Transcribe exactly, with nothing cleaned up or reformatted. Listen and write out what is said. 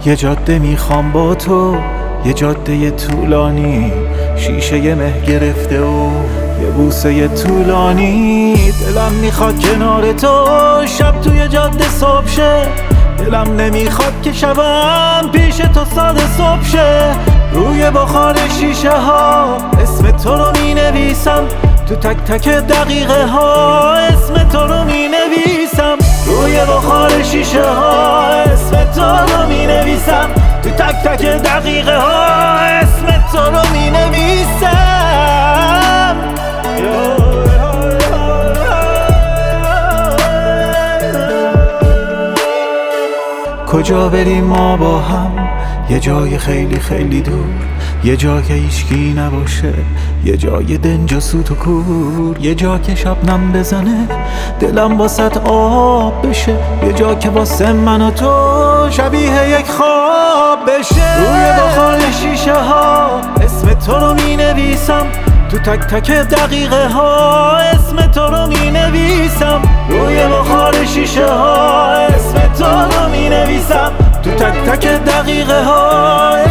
یه جاده میخوام با تو، یه جاده طولانی، شیشه مه گرفته و یه بوسه طولانی. دلم میخواد کنار تو شب توی جاده صبح شه، دلم نمیخواد که شبم پیش تو ساده صبح شه. روی بخار شیشه ها اسم تو رو مینویسم، تو تک تک دقیقه ها اسم تو رو مینویسم. روی بخار شیشه ها اسم تو رو مینویسم، تو تک تک دقیقه ها اسم تو رو مینویسم. کجا بریم ما با هم؟ یه جای خیلی خیلی دور، یه جا که هیچکی نباشه، یه جای دنج و سوت و کور، یه جا که شبنم بزنه دلم واسط آب بشه، یه جا که واسه من و تو شبیه یک خواب بشه. روی بخار شیشه ها اسم تو رو مینویسم، تو تک تک دقیقه ها اسم تو رو مینویسم. روی بخار شیشه ها اسم تو رو مینویسم، تو تک تک دقیقه ها